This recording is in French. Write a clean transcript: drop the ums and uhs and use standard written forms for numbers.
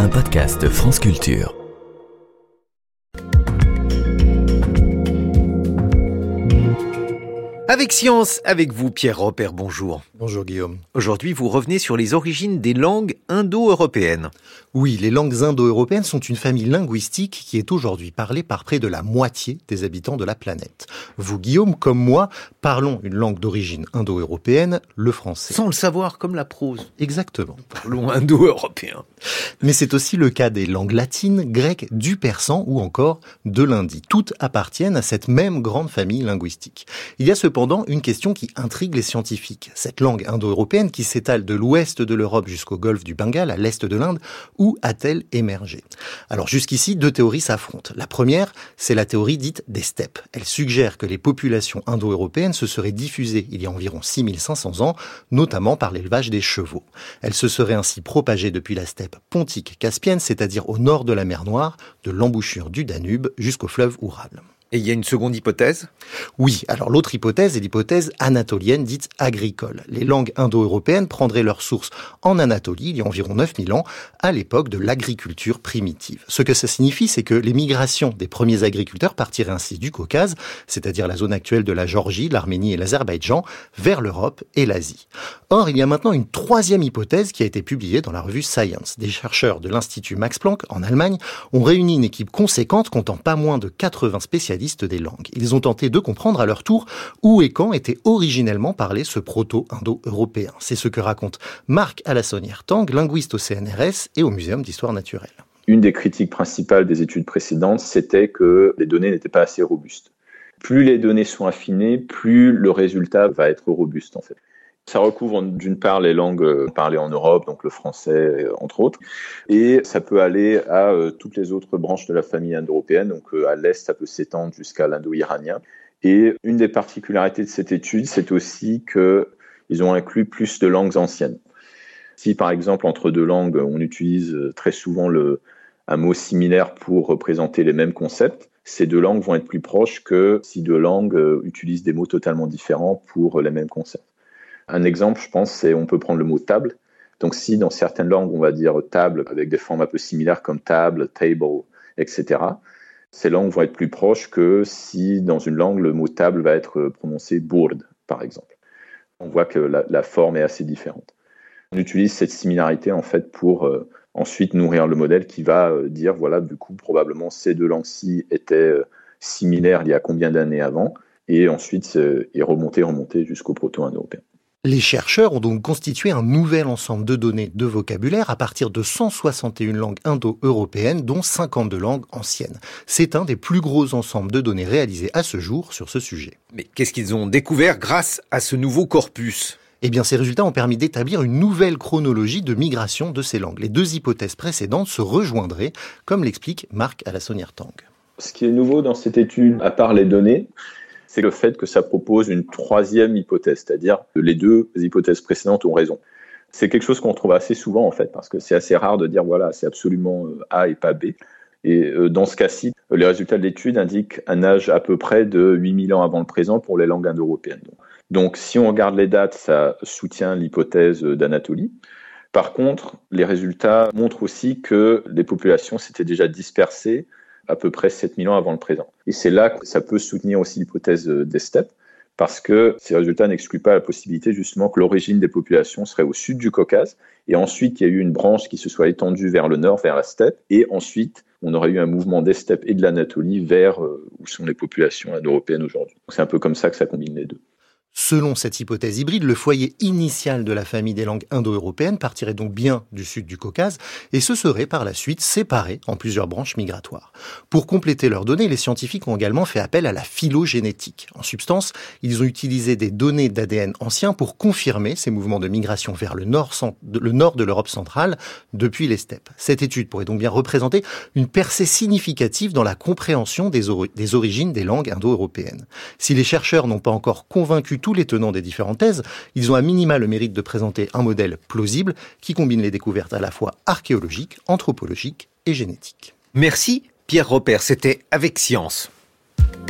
un podcast France Culture. Avec Science, avec vous Pierre Robert, bonjour. Bonjour Guillaume. Aujourd'hui, vous revenez sur les origines des langues indo-européennes. Oui, les langues indo-européennes sont une famille linguistique qui est aujourd'hui parlée par près de la moitié des habitants de la planète. Vous, Guillaume, comme moi, parlons une langue d'origine indo-européenne, le français. Sans le savoir, comme la prose. Exactement. Parlons indo-européen. Mais c'est aussi le cas des langues latines, grecques, du persan ou encore de l'hindi. Toutes appartiennent à cette même grande famille linguistique. Il y a cependant une question qui intrigue les scientifiques. Cette langue indo-européenne qui s'étale de l'ouest de l'Europe jusqu'au golfe du Bengale, à l'est de l'Inde, où a-t-elle émergé ? Alors jusqu'ici, deux théories s'affrontent. La première, c'est la théorie dite des steppes. Elle suggère que les populations indo-européennes se seraient diffusées il y a environ 6500 ans, notamment par l'élevage des chevaux. Elles se seraient ainsi propagées depuis la steppe pontique caspienne, c'est-à-dire au nord de la mer Noire, de l'embouchure du Danube jusqu'au fleuve Oural. Et il y a une seconde hypothèse ? Oui, alors l'autre hypothèse est l'hypothèse anatolienne dite agricole. Les langues indo-européennes prendraient leur source en Anatolie il y a environ 9000 ans, à l'époque de l'agriculture primitive. Ce que ça signifie, c'est que les migrations des premiers agriculteurs partiraient ainsi du Caucase, c'est-à-dire la zone actuelle de la Géorgie, l'Arménie et l'Azerbaïdjan, vers l'Europe et l'Asie. Or, il y a maintenant une troisième hypothèse qui a été publiée dans la revue Science. Des chercheurs de l'Institut Max Planck, en Allemagne, ont réuni une équipe conséquente comptant pas moins de 80 spécialistes des langues. Ils ont tenté de comprendre à leur tour où et quand était originellement parlé ce proto-indo-européen. C'est ce que raconte Marc Alassonnière-Tang, linguiste au CNRS et au Muséum d'Histoire Naturelle. Une des critiques principales des études précédentes, c'était que les données n'étaient pas assez robustes. Plus les données sont affinées, plus le résultat va être robuste en fait. Ça recouvre d'une part les langues parlées en Europe, donc le français entre autres, et ça peut aller à toutes les autres branches de la famille indo-européenne, donc à l'est ça peut s'étendre jusqu'à l'indo-iranien. Et une des particularités de cette étude, c'est aussi qu'ils ont inclus plus de langues anciennes. Si par exemple entre deux langues, on utilise très souvent un mot similaire pour représenter les mêmes concepts, ces deux langues vont être plus proches que si deux langues utilisent des mots totalement différents pour les mêmes concepts. Un exemple, je pense, c'est on peut prendre le mot table. Donc si dans certaines langues, on va dire table avec des formes un peu similaires comme table, table, etc., ces langues vont être plus proches que si dans une langue, le mot table va être prononcé bourde, par exemple. On voit que la forme est assez différente. On utilise cette similarité en fait pour ensuite nourrir le modèle qui va dire, voilà, du coup, probablement ces deux langues-ci étaient similaires il y a combien d'années avant, et ensuite est remonté jusqu'au proto-indo-européen. Les chercheurs ont donc constitué un nouvel ensemble de données de vocabulaire à partir de 161 langues indo-européennes, dont 52 langues anciennes. C'est un des plus gros ensembles de données réalisés à ce jour sur ce sujet. Mais qu'est-ce qu'ils ont découvert grâce à ce nouveau corpus ? Eh bien, ces résultats ont permis d'établir une nouvelle chronologie de migration de ces langues. Les deux hypothèses précédentes se rejoindraient, comme l'explique Marc Alassonnière-Tang. Ce qui est nouveau dans cette étude, à part les données, c'est le fait que ça propose une troisième hypothèse, c'est-à-dire que les deux hypothèses précédentes ont raison. C'est quelque chose qu'on trouve assez souvent en fait, parce que c'est assez rare de dire voilà, c'est absolument A et pas B. Et dans ce cas-ci, les résultats de l'étude indiquent un âge à peu près de 8000 ans avant le présent pour les langues indo-européennes. Donc si on regarde les dates, ça soutient l'hypothèse d'Anatolie. Par contre, les résultats montrent aussi que les populations s'étaient déjà dispersées à peu près 7000 ans avant le présent. Et c'est là que ça peut soutenir aussi l'hypothèse des steppes, parce que ces résultats n'excluent pas la possibilité justement que l'origine des populations serait au sud du Caucase, et ensuite il y a eu une branche qui se soit étendue vers le nord, vers la steppe, et ensuite on aurait eu un mouvement des steppes et de l'Anatolie vers où sont les populations indo-européennes aujourd'hui. Donc c'est un peu comme ça que ça combine les deux. Selon cette hypothèse hybride, le foyer initial de la famille des langues indo-européennes partirait donc bien du sud du Caucase et se serait par la suite séparé en plusieurs branches migratoires. Pour compléter leurs données, les scientifiques ont également fait appel à la phylogénétique. En substance, ils ont utilisé des données d'ADN anciens pour confirmer ces mouvements de migration vers le nord de l'Europe centrale depuis les steppes. Cette étude pourrait donc bien représenter une percée significative dans la compréhension des origines des langues indo-européennes. Si les chercheurs n'ont pas encore convaincu tous les tenants des différentes thèses, ils ont à minima le mérite de présenter un modèle plausible qui combine les découvertes à la fois archéologiques, anthropologiques et génétiques. Merci Pierre Robert, c'était Avec Science.